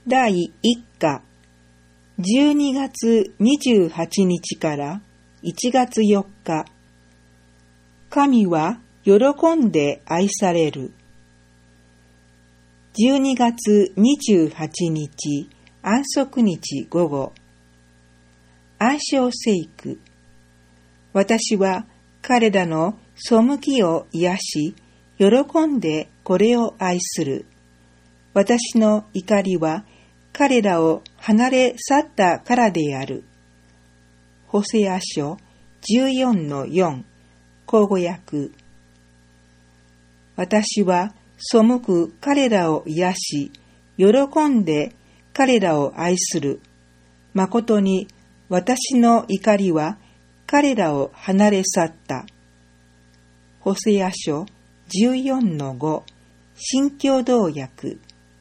第1課、12月28日から1月4日。神は喜んで愛される。12月28日、安息日午後。愛称聖句。私は彼らの背きを癒し、喜んでこれを愛する。私の怒りは彼らを離れ去ったからである。ホセア書 14-4 口語訳。私は背く彼らを癒し、喜んで彼らを愛する。誠に私の怒りは彼らを離れ去った。ホセア書 14-5 新共同訳。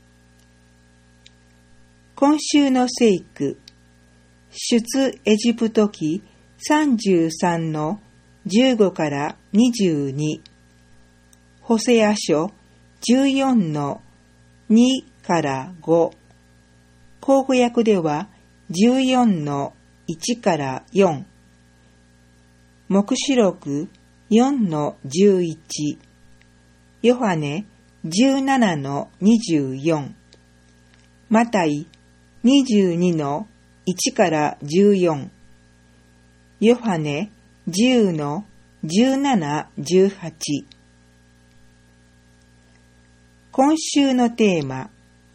今週の聖句、出エジプト記33 15から22、ホセア書14 2から5、口語訳では14 1から4、黙示録4 11、ヨハネ17 24、マタイ22 1から14、ヨハネ10 17、18。今週のテーマ、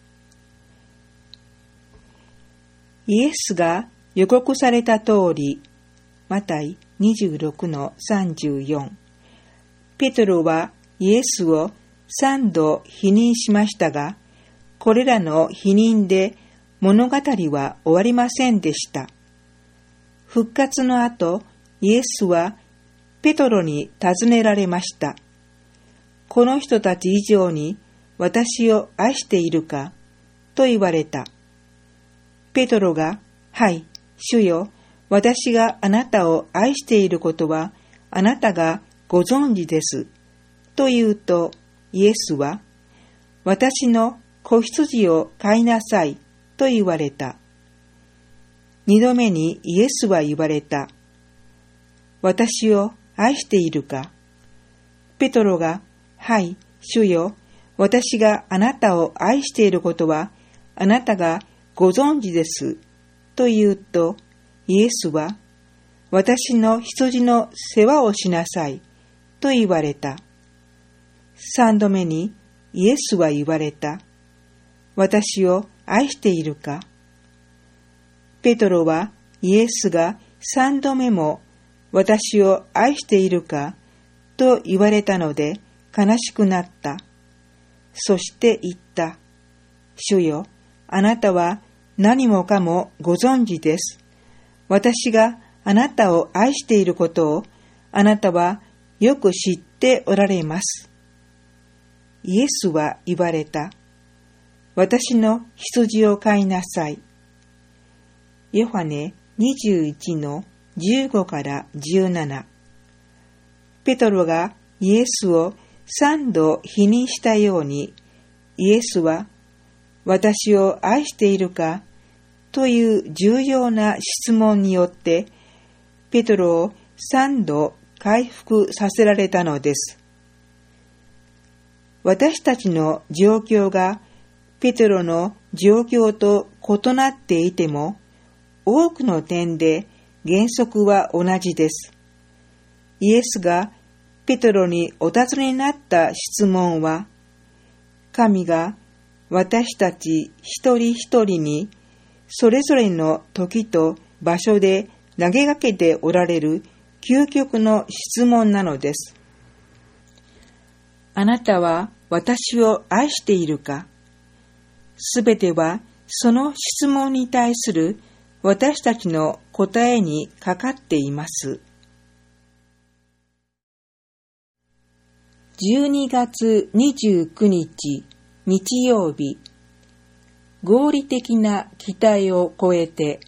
イエスが予告された通り、マタイ26 34。ペトロはイエスを3度否認しましたが、これらの否認で物語は終わりませんでした。復活の後、イエスはペトロに尋ねられました。この人たち以上に私を愛しているかと言われた。ペトロが、はい、主よ、私があなたを愛していることはあなたがご存知です。と言うと、イエスは、私の子羊を飼いなさいと言われた。二度目にイエスは言われた。私を愛しているか？ペトロが、はい、主よ、私があなたを愛していることはあなたがご存知です。と言うと、イエスは、私の羊の世話をしなさいと言われた。三度目にイエスは言われた。私を愛しているか？ペトロはイエスが三度目も私を愛しているかと言われたので悲しくなった。そして言った。主よ、あなたは何もかもご存知です。私があなたを愛していることをあなたはよく知っておられます。イエスは言われた。私の羊を飼いなさい。ヨハネ21 15から17。ペトロがイエスを3度否認したように、イエスは私を愛しているかという重要な質問によって、ペトロを3度回復させられたのです。私たちの状況がペテロの状況と異なっていても、多くの点で原則は同じです。イエスがペテロにお尋ねになった質問は、神が私たち一人一人にそれぞれの時と場所で投げかけておられる究極の質問なのです。あなたは私を愛しているか？すべてはその質問に対する私たちの答えにかかっています。12月29日日曜日、合理的な期待を超えて。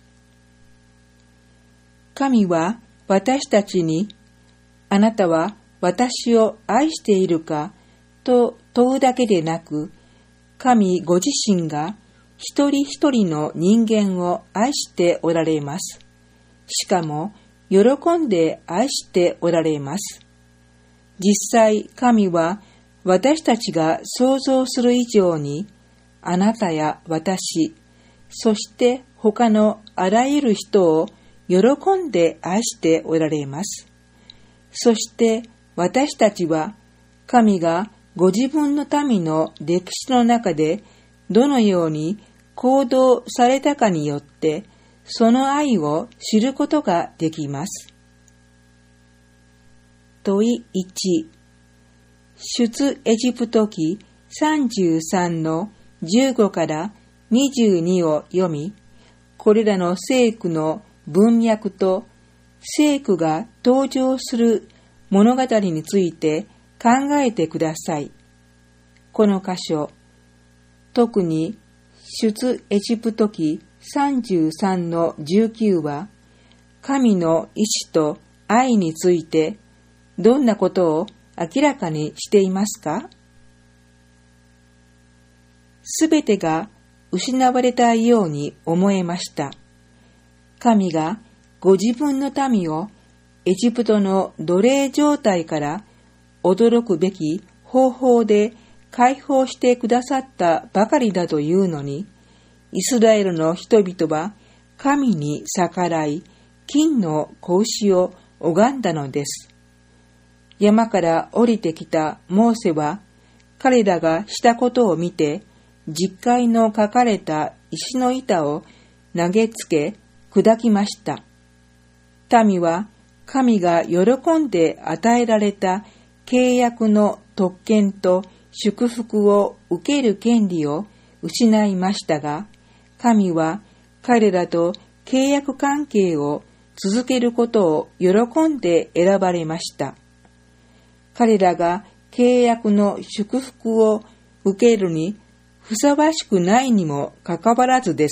神は私たちに、あなたは私を愛しているかと問うだけでなく、神ご自身が一人一人の人間を愛しておられます。しかも、喜んで愛しておられます。実際、神は私たちが想像する以上に、あなたや私、そして他のあらゆる人を喜んで愛しておられます。そして私たちは神がご自分の民の歴史の中でどのように行動されたかによってその愛を知ることができます。問い1、出エジプト記33の15から22を読み、これらの聖句の文脈と聖句が登場する物語について考えてください。この箇所、特に出エジプト記33の19は、神の意志と愛についてどんなことを明らかにしていますか？すべてが失われたように思えました。神がご自分の民をエジプトの奴隷状態から驚くべき方法で解放してくださったばかりだというのに、イスラエルの人々は神に逆らい、金の子牛を拝んだのです。山から降りてきたモーセは、彼らがしたことを見て、十戒の書かれた石の板を投げつけ砕きました。民は神が喜んで与えられた契約の特権と祝福を受ける権利を失いましたが、神は彼らと契約関係を続けることを喜んで選ばれました。彼らが契約の祝福を受けるにふさわしくないにもかかわらずです。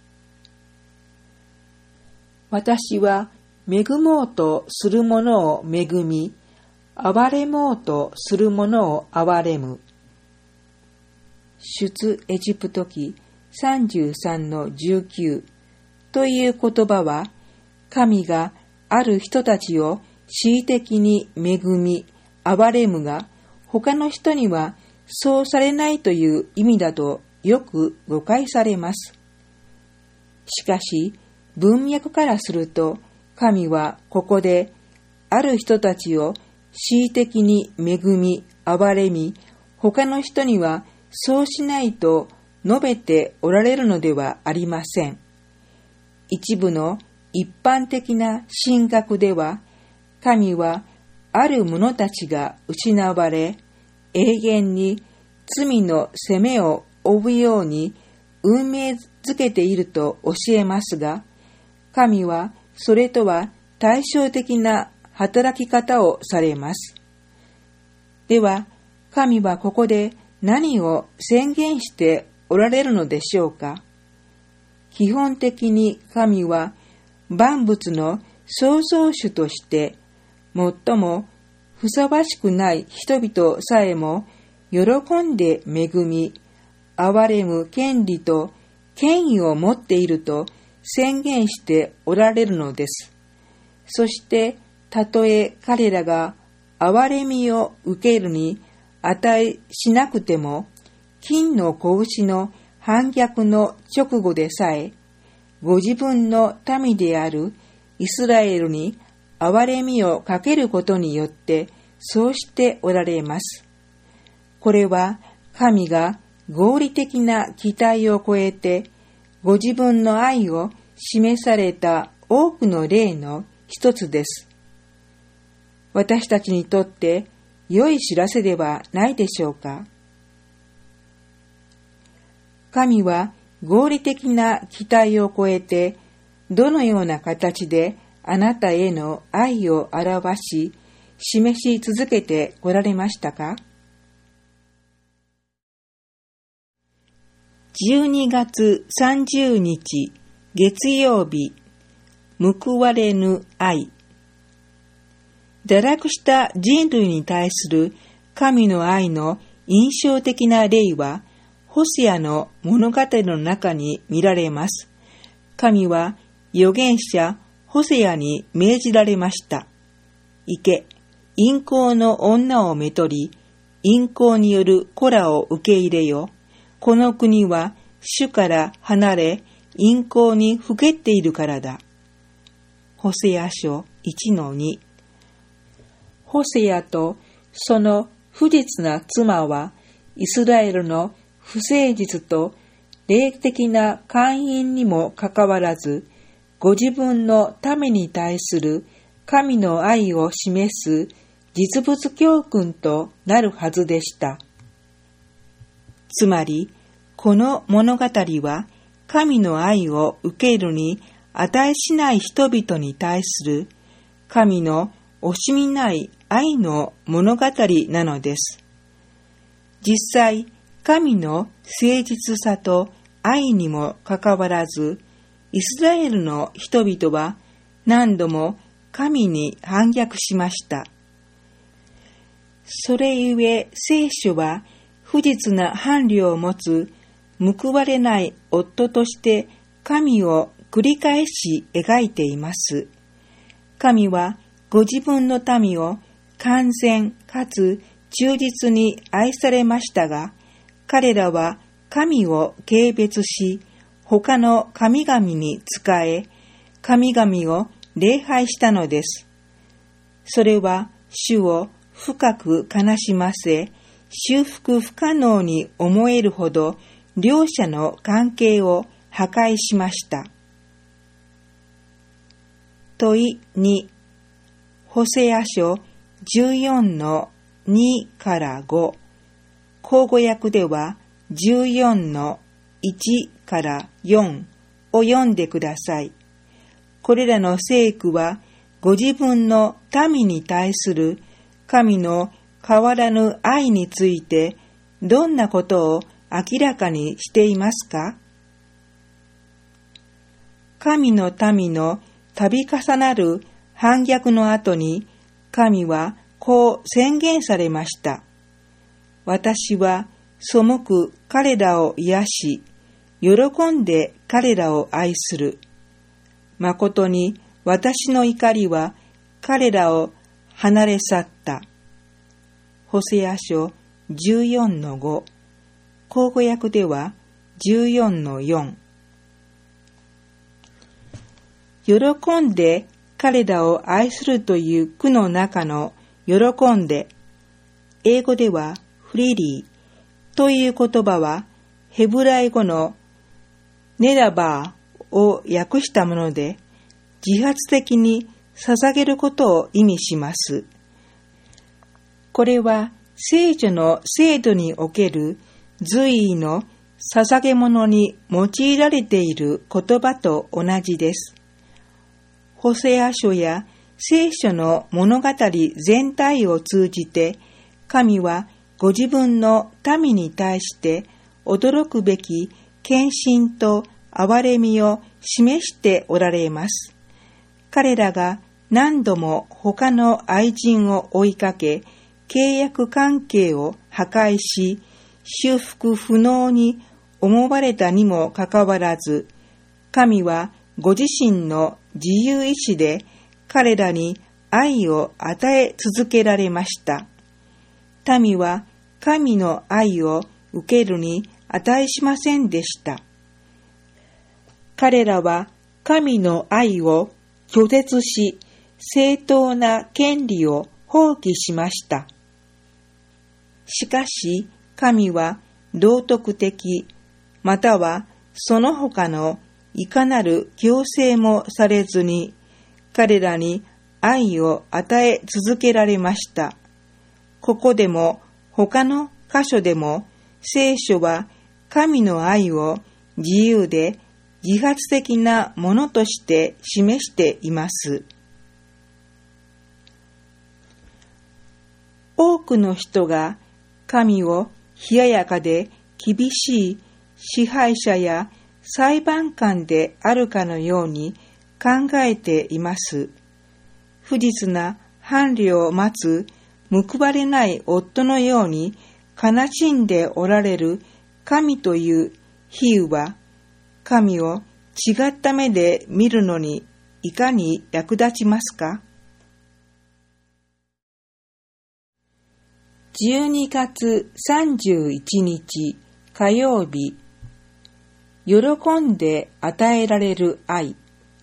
私は恵もうとする者を恵み、憐れもうとする者を憐れむ。出エジプト記33の19という言葉は、神がある人たちを恣意的に恵み、憐れむが、他の人にはそうされないという意味だとよく誤解されます。しかし、文脈からすると、神はここで、ある人たちを恣意的に恵み、憐れみ、他の人にはそうしないと述べておられるのではありません。一部の一般的な神学では、神はある者たちが失われ、永遠に罪の責めを負うように運命づけていると教えますが、神はそれとは対照的な働き方をされます。では、神はここで何を宣言しておられるのでしょうか？基本的に神は万物の創造主として最もふさわしくない人々さえも喜んで恵み、憐れむ権利と権威を持っていると宣言しておられるのです。そして、たとえ彼らが憐れみを受けるに値しなくても、金の子牛の反逆の直後でさえ、ご自分の民であるイスラエルに憐れみをかけることによってそうしておられます。これは神が合理的な期待を超えてご自分の愛を示された多くの例の一つです。私たちにとって良い知らせではないでしょうか。神は合理的な期待を超えてどのような形であなたへの愛を表し、示し続けてこられましたか？12月30日月曜日、報われぬ愛。堕落した人類に対する神の愛の印象的な例は、 ホセアの物語の中に見られます。神は預言者ホセアに命じられました。行け、淫行の女をめとり、淫行による子らを受け入れよ。この国は主から離れ、淫行にふけっているからだ。ホセア書 1-2。ホセアとその不実な妻は、イスラエルの不誠実と霊的な姦淫にもかかわらず、ご自分の民に対する神の愛を示す実物教訓となるはずでした。つまり、この物語は神の愛を受けるに値しない人々に対する神の惜しみない愛の物語なのです。実際、神の誠実さと愛にもかかわらず、イスラエルの人々は何度も神に反逆しました。それゆえ聖書は不実な伴侶を持つ報われない夫として神を繰り返し描いています。神はご自分の民を完全かつ忠実に愛されましたが、彼らは神を軽蔑し、他の神々に仕え、神々を礼拝したのです。それは主を深く悲しませ、修復不可能に思えるほど両者の関係を破壊しました。問い2、ホセア書 14-2 から5、口語訳では 14-1 から4を読んでください。これらの聖句はご自分の民に対する神の変わらぬ愛についてどんなことを明らかにしていますか？神の民の度重なる反逆の後に神はこう宣言されました。私は背く彼らを癒し、喜んで彼らを愛する。誠に私の怒りは彼らを離れ去った。ホセア書 14-5、口語訳では 14-4。喜んで彼らを愛するという句の中の喜んで、英語ではフリリーという言葉はヘブライ語のネダバーを訳したもので、自発的に捧げることを意味します。これは聖書の制度における随意の捧げ物に用いられている言葉と同じです。ホセア書や聖書の物語全体を通じて、神はご自分の民に対して驚くべき献身と憐れみを示しておられます。彼らが何度も他の愛人を追いかけ、契約関係を破壊し、修復不能に思われたにもかかわらず、神はご自身の自由意志で彼らに愛を与え続けられました。民は神の愛を受けるに値しませんでした。彼らは神の愛を拒絶し、正当な権利を放棄しました。しかし、神は道徳的、またはその他のいかなる強制もされずに、彼らに愛を与え続けられました。ここでも他の箇所でも、聖書は神の愛を自由で自発的なものとして示しています。多くの人が神を冷ややかで厳しい支配者や裁判官であるかのように考えています。不実な伴侶を待つ報われない夫のように悲しんでおられる神という比喩は、神を違った目で見るのにいかに役立ちますか？12月31日火曜日、喜んで与えられる愛。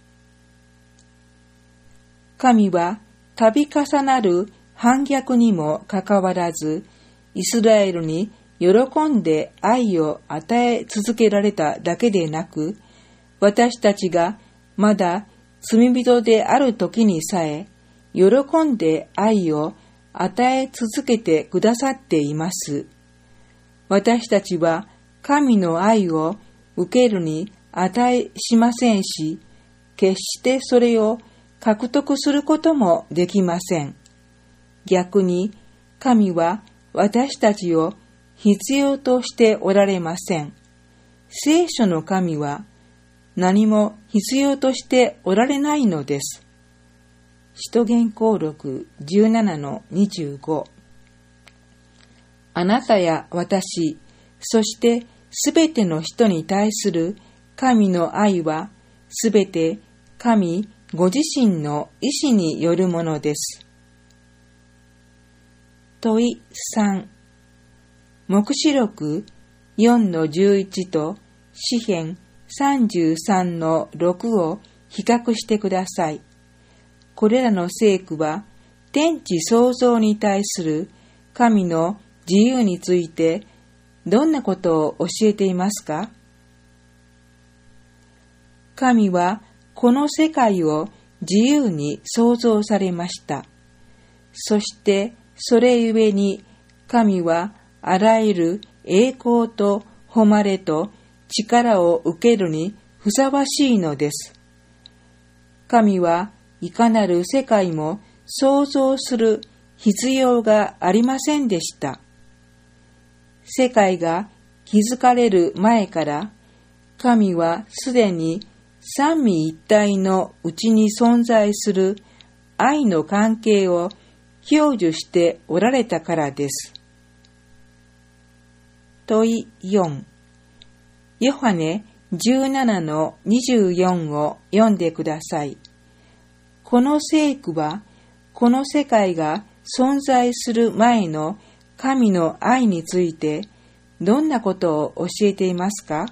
神は度重なる反逆にもかかわらず、イスラエルに喜んで愛を与え続けられただけでなく、私たちがまだ罪人である時にさえ、喜んで愛を与え続けてくださっています。私たちは神の愛を受けるに値しませんし、決してそれを獲得することもできません。逆に、神は私たちを必要としておられません。聖書の神は何も必要としておられないのです。使徒言行録 17-25。あなたや私、そしてすべての人に対する神の愛は、すべて神ご自身の意志によるものです。問い3。黙示録 4-11 と詩編 33-6 を比較してください。これらの聖句は、天地創造に対する神の自由についてどんなことを教えていますか？神はこの世界を自由に創造されました。そしてそれゆえに神はあらゆる栄光と誉れと力を受けるにふさわしいのです。神はいかなる世界も創造する必要がありませんでした。世界が築かれる前から、神はすでに三位一体のうちに存在する愛の関係を享受しておられたからです。問い4。ヨハネ 17-24 を読んでください。この聖句は、この世界が存在する前の神の愛についてどんなことを教えていますか？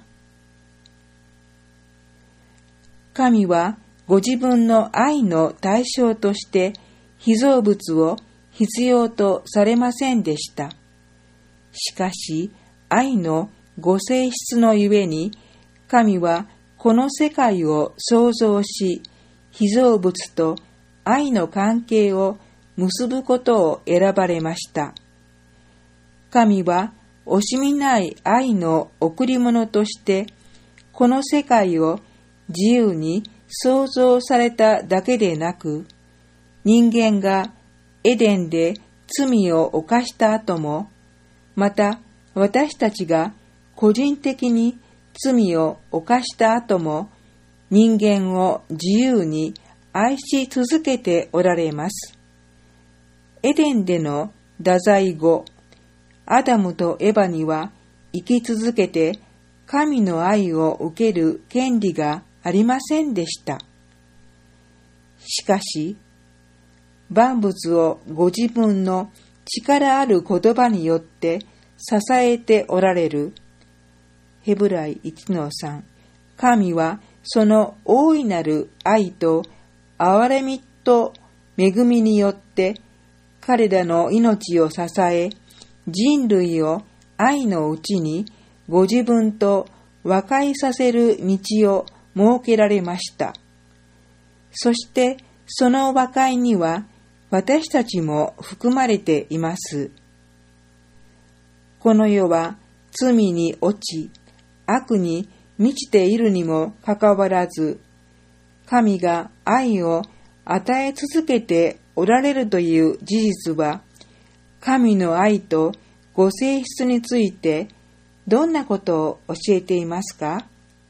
神はご自分の愛の対象として被造物を必要とされませんでした。しかし、愛のご性質のゆえに、神はこの世界を創造し、被造物と愛の関係を結ぶことを選ばれました。神は惜しみない愛の贈り物として、この世界を自由に創造されただけでなく、人間がエデンで罪を犯した後も、また私たちが個人的に罪を犯した後も、人間を自由に愛し続けておられます。エデンでの太宰後、アダムとエバには生き続けて神の愛を受ける権利がありませんでした。しかし、万物をご自分の力ある言葉によって支えておられるヘブライ 1-3、神はその大いなる愛と憐れみと恵みによって彼らの命を支え、人類を愛のうちにご自分と和解させる道を設けられました。そしてその和解には私たちも含まれています。この世は罪に落ち、悪に満ちているにもかかわらず、神が愛を与え続けておられるという事実は、神の愛とご性質についてどんなことを教えていますか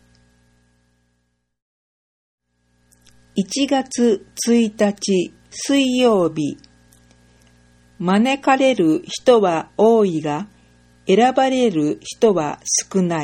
？1月1日水曜日。招かれる人は多いが、 選ばれる人は少ない。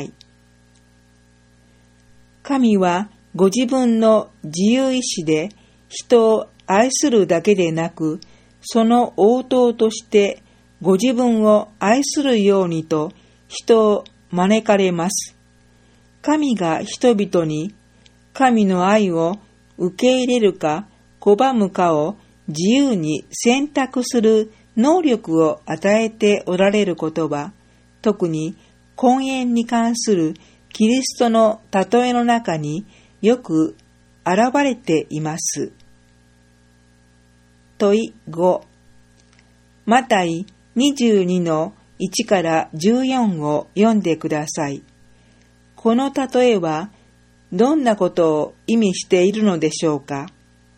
神はご自分の自由意志で人を愛するだけでなく、その応答としてご自分を愛するようにと人を招かれます。神が人々に神の愛を受け入れるか拒むかを自由に選択する能力を与えておられることは、特に婚姻に関するキリストの例えの中によく現れています。問い5、マタイ22の1から14を読んでください。この例えはどんなことを意味しているのでしょうか。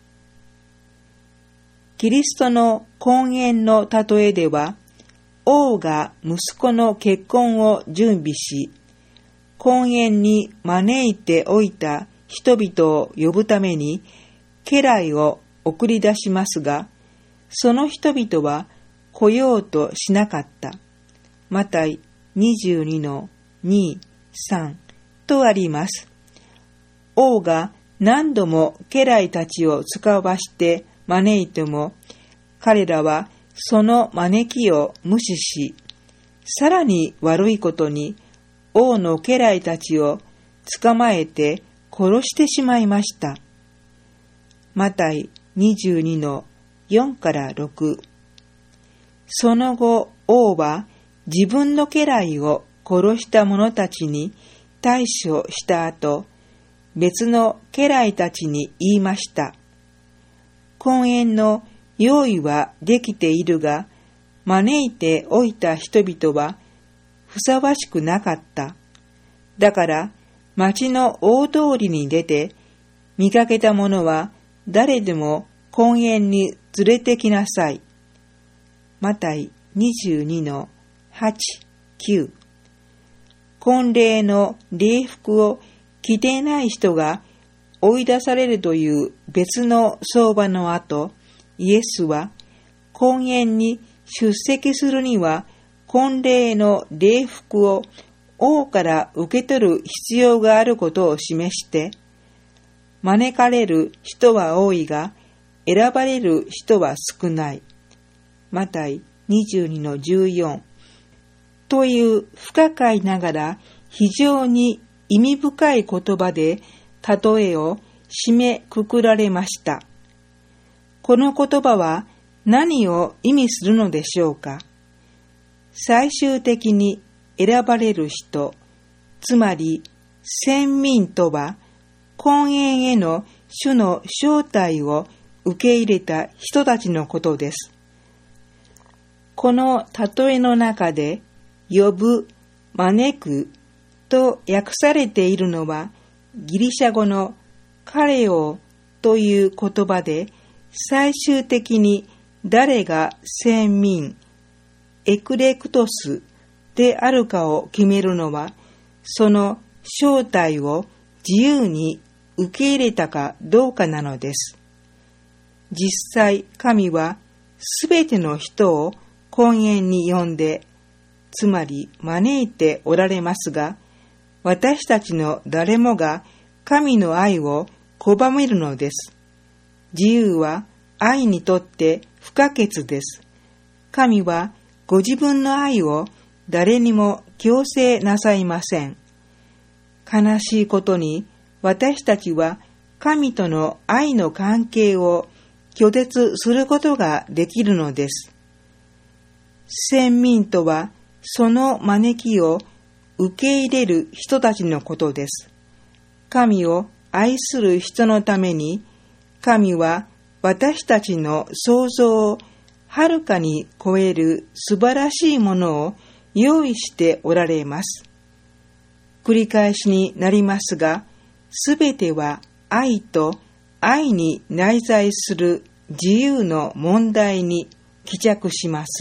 キリストの婚姻の例えでは、王が息子の結婚を準備し、婚姻に招いておいた人々を呼ぶために家来を送り出しますが、その人々は来ようとしなかった。マタイ22の2、3とあります。王が何度も家来たちを使わして招いても、彼らはその招きを無視し、さらに悪いことに王の家来たちを捕まえて殺してしまいました。マタイ22の4から6。その後、王は自分の家来を殺した者たちに対処した後、別の家来たちに言いました。婚姻の用意はできているが、招いておいた人々はふさわしくなかった。だから町の大通りに出て、見かけた者は誰でも婚姻に連れてきなさい。マタイ22の8、9。婚礼の礼服を着ていない人が追い出されるという別の相場の後、イエスは婚宴に出席するには婚礼の礼服を王から受け取る必要があることを示して、招かれる人は多いが選ばれる人は少ない。マタイ22の14という不可解ながら非常に意味深い言葉で例えを締めくくられました。この言葉は何を意味するのでしょうか。最終的に選ばれる人、つまり選民とは、婚姻への主の招待を受け入れた人たちのことです。この例えの中で、呼ぶ、招くと訳されているのは、ギリシャ語のカレオという言葉で、最終的に誰が選民、エクレクトスであるかを決めるのは、その招待を自由に受け入れたかどうかなのです。実際、神はすべての人を婚姻に呼んで、つまり招いておられますが、私たちの誰もが神の愛を拒めるのです。自由は愛にとって不可欠です。神はご自分の愛を誰にも強制なさいません。悲しいことに私たちは神との愛の関係を拒絶することができるのです。選民とはその招きを受け入れる人たちのことです。神を愛する人のために、神は私たちの想像をはるかに超える素晴らしいものを用意しておられます。繰り返しになりますが、すべては愛と愛に内在する自由の問題に帰着します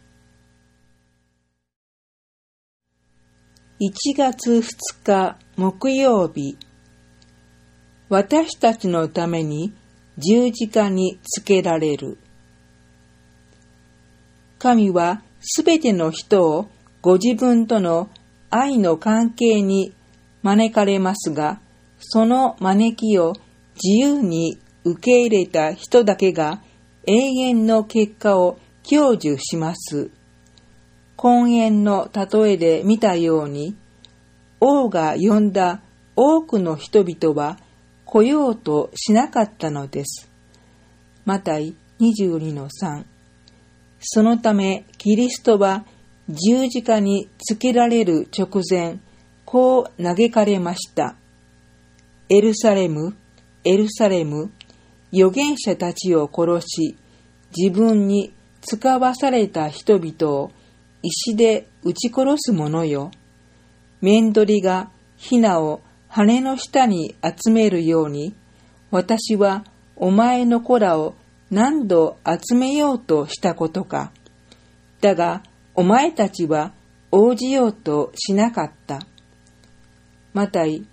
。1月2日木曜日、私たちのために十字架につけられる。神はすべての人をご自分との愛の関係に招かれますが、その招きを自由に受け入れた人だけが永遠の結果を享受します。婚宴の例えで見たように、王が呼んだ多くの人々は来ようとしなかったのです。マタイ 22-3。そのためキリストは十字架につけられる直前、こう嘆かれました。エルサレム、エルサレム、預言者たちを殺し、自分に使わされた人々を石で撃ち殺す者よ。面取りがヒナを羽の下に集めるように、私はお前の子らを何度集めようとしたことか。だがお前たちは応じようとしなかった。マタイ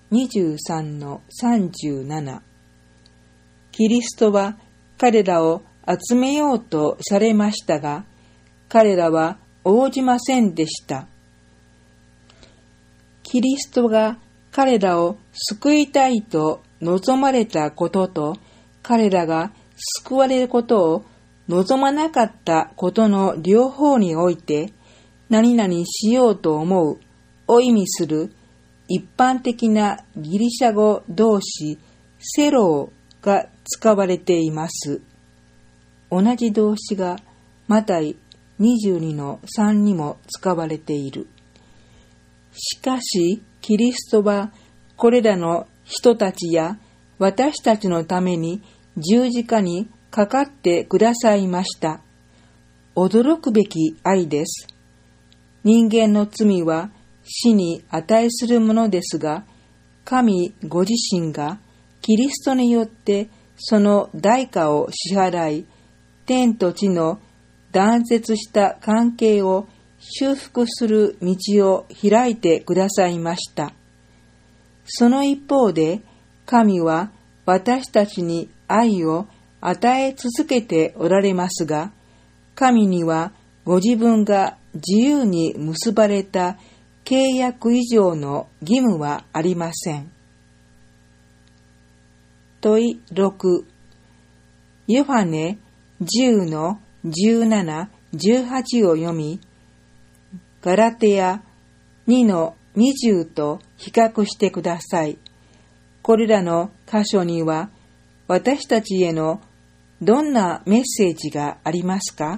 23-37。キリストは彼らを集めようとされましたが、彼らは応じませんでした。キリストが彼らを救いたいと望まれたことと、彼らが救われることを望まなかったことの両方において、何々しようと思うを意味する一般的なギリシャ語動詞セローが使われています。同じ動詞がマタイ 22-3 にも使われている。しかしキリストはこれらの人たちや私たちのために十字架にかかってくださいました。驚くべき愛です。人間の罪は死に値するものですが、神ご自身がキリストによってその代価を支払い、天と地の断絶した関係を修復する道を開いてくださいました。その一方で、神は私たちに愛を与え続けておられますが、神にはご自分が自由に結ばれた契約以上の義務はありません。問6。ヨハネ 10-17、18を読み、ガラテヤ 2-20 と比較してください。これらの箇所には私たちへのどんなメッセージがありますか？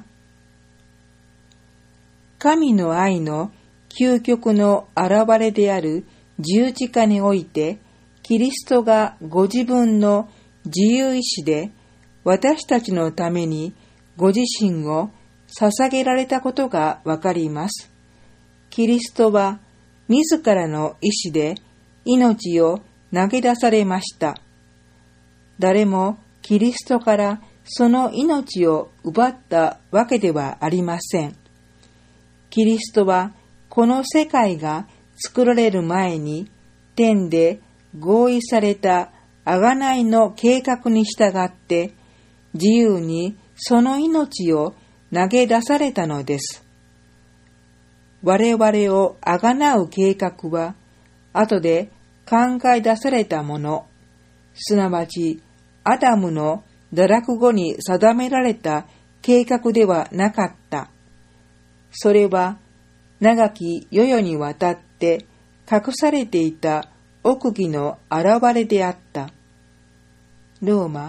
神の愛の究極の現れである十字架において、キリストがご自分の自由意志で私たちのためにご自身を捧げられたことがわかります。キリストは自らの意志で命を投げ出されました。誰もキリストからその命を奪ったわけではありません。キリストはこの世界が作られる前に天で合意された贖いの計画に従って自由にその命を投げ出されたのです。我々を贖う計画は後で考え出されたもの、すなわちアダムの堕落後に定められた計画ではなかった。それは長き世々にわたって隠されていた奥義の現れであった。ローマ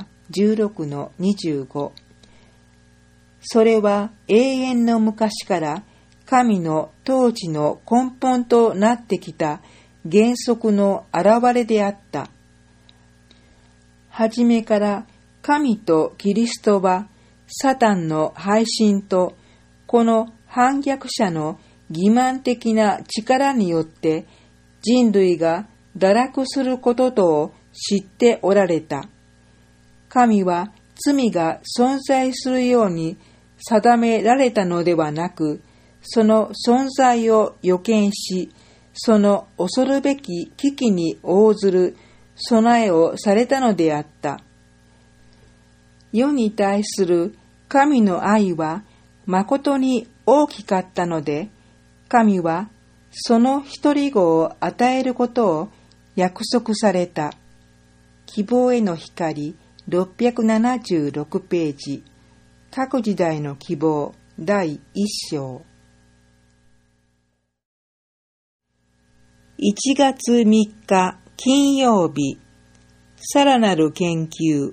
16-25。それは永遠の昔から神の統治の根本となってきた原則の現れであった。はじめから神とキリストはサタンの背信とこの反逆者の欺瞞的な力によって人類が堕落することとを知っておられた。神は罪が存在するように定められたのではなく、その存在を予見し、その恐るべき危機に応ずる備えをされたのであった。世に対する神の愛は誠に大きかったので、 神はその一人子を与えることを約束された。希望への光676ページ。各時代の希望第1章。1月3日金曜日。さらなる研究。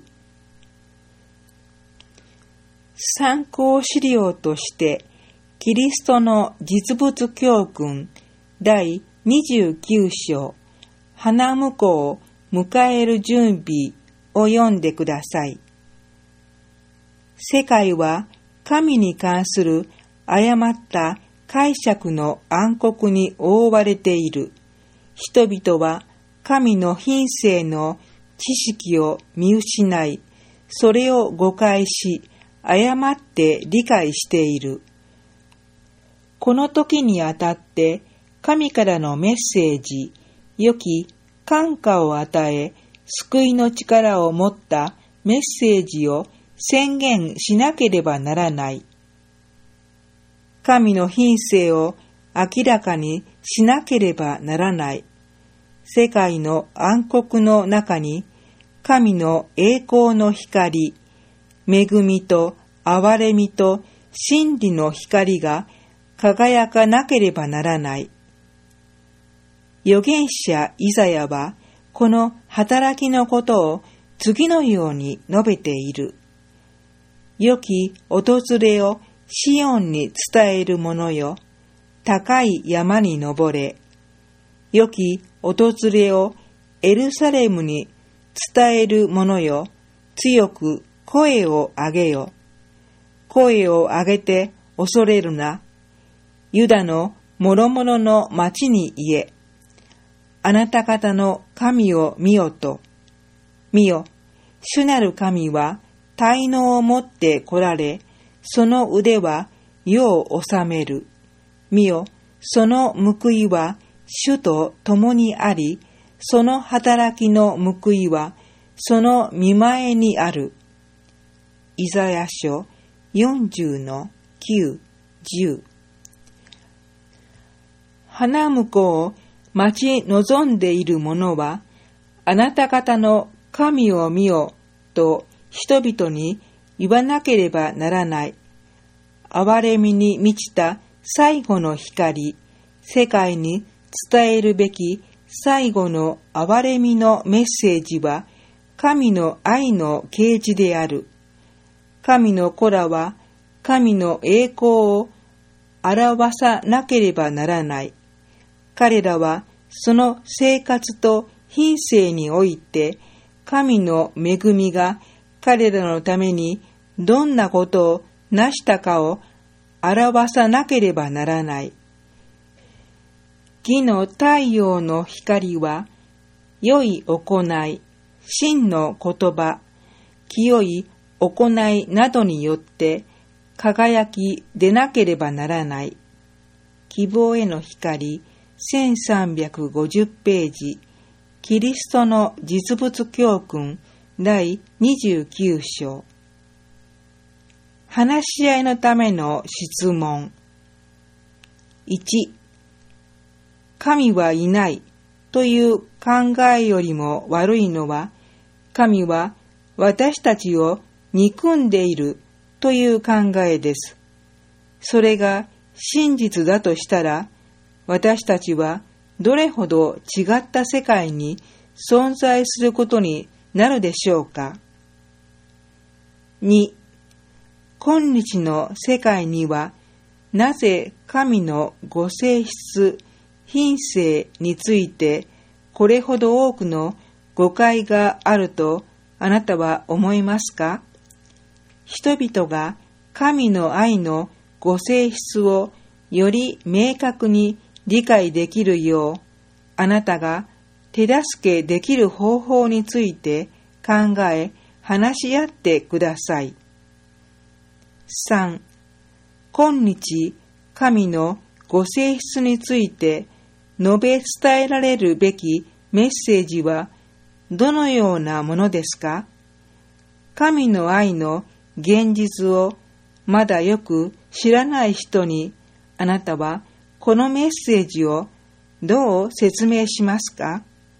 参考資料としてキリストの実物教訓第29章花婿を迎える準備を読んでください。世界は神に関する誤った解釈の暗黒に覆われている。人々は神の品性の知識を見失い、それを誤解し、誤って理解している。この時にあたって神からのメッセージ、良き感化を与え、救いの力を持ったメッセージを宣言しなければならない。神の品性を明らかにしなければならない。世界の暗黒の中に神の栄光の光、恵みと憐れみと真理の光が輝かなければならない。預言者イザヤはこの働きのことを次のように述べている。良き訪れをシオンに伝える者よ、高い山に登れ。良き訪れをエルサレムに伝える者よ、強く声を上げよ。声を上げて恐れるな。ユダの諸々の町に言え。あなた方の神を見よと。見よ、主なる神は大能を持って来られ、その腕は世を治める。見よ、その報いは主と共にあり、その働きの報いはその見前にある。イザヤ書40-9、10。花婿を待ち望んでいる者は、あなた方の神を見よと人々に言わなければならない。憐れみに満ちた最後の光、世界に伝えるべき最後の憐れみのメッセージは、神の愛の啓示である。神の子らは、神の栄光を表さなければならない。彼らは、その生活と品性において、神の恵みが彼らのためにどんなことを成したかを表さなければならない。義の太陽の光は、良い行い、真の言葉、清い行いなどによって輝き出なければならない。希望への光、1350ページ、キリストの実物教訓第29章。話し合いのための質問。1、神はいないという考えよりも悪いのは、神は私たちを憎んでいるという考えです。それが真実だとしたら、私たちはどれほど違った世界に存在することになるでしょうか。2、今日の世界にはなぜ神のご性質、品性についてこれほど多くの誤解があるとあなたは思いますか？人々が神の愛のご性質をより明確に理解できるよう、あなたが手助けできる方法について考え、話し合ってください。3、今日、神のご性質について述べ伝えられるべきメッセージはどのようなものですか？神の愛の現実をまだよく知らない人にあなたはこのメッセージをどう説明しますか？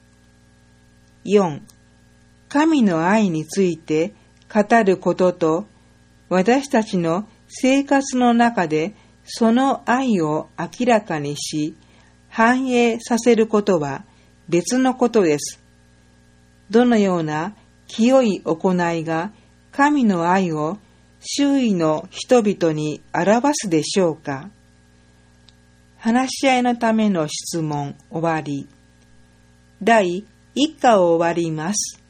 4. 神の愛について語ることと、私たちの生活の中でその愛を明らかにし、反映させることは別のことです。どのような清い行いが神の愛を周囲の人々に表すでしょうか？話し合いのための質問終わり。第1課を終わります。